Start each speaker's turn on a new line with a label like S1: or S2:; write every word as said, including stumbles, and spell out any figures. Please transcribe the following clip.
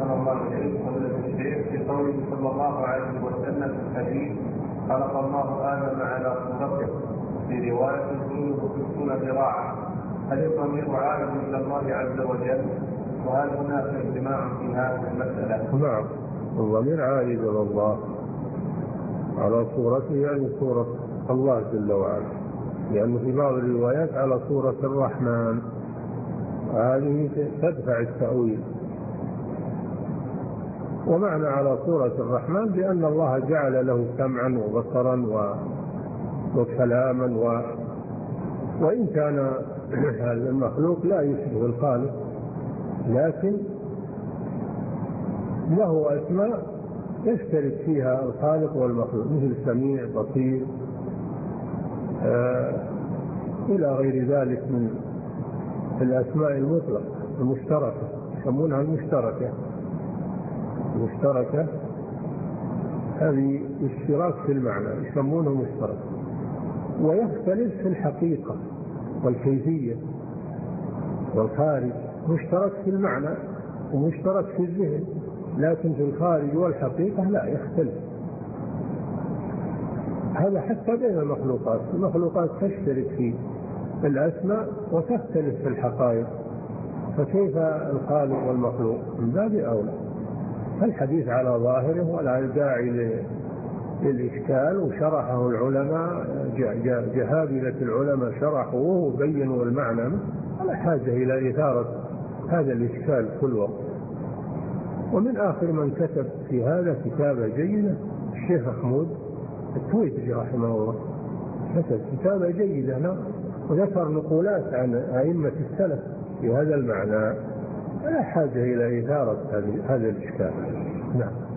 S1: أحسن الله إليك فضيلة الشيخ في قوله صلى الله عليه وسلم في الحديث خلق الله آدم على صورته في رواية طوله ستون ذراعا، هل الضمير عائد إلى الله عز وجل؟ وهل هناك اجتماع في هذه المسألة؟
S2: نعم، الضمير عائد إلى الله على صورته، يعني صورة الله جل وعلا، لأنه في بعض الروايات على صورة الرحمن، هذه تدفع التأويل. ومعنى على صورة الرحمن بأن الله جعل له سمعا وبصرا وكلاما و... وإن كان هذا المخلوق لا يشبه الخالق، لكن له أسماء يشترك فيها الخالق والمخلوق، مثل سميع، بصير، آه إلى غير ذلك من الأسماء المطلقة المشتركة، يسمونها المشتركة. المشتركة هذه اشتراك في المعنى، يسمونه مشترك، ويختلف في الحقيقة والكيفية والخارج. مشترك في المعنى ومشترك في الذهن، لكن في الخارج والحقيقة لا، يختلف. هذا حتى بين المخلوقات، المخلوقات تشترك في الأسماء وتختلف في الحقائق، فكيف الخالق والمخلوق؟ من باب أولى. الحديث على ظاهره ولا داعي للإشكال، وشرحه العلماء، جهابذة العلماء شرحوه وبينوا المعنى، ولا حاجة إلى إثارة هذا الإشكال كل وقت. ومن آخر من كتب في هذا كتابة جيدة الشيخ محمود التويتري رحمه الله، كتب كتابة جيدة وذكر نقولات عن أئمة السلف في هذا المعنى، لا حاجة إلى إثارة هذا الإشكال. نعم.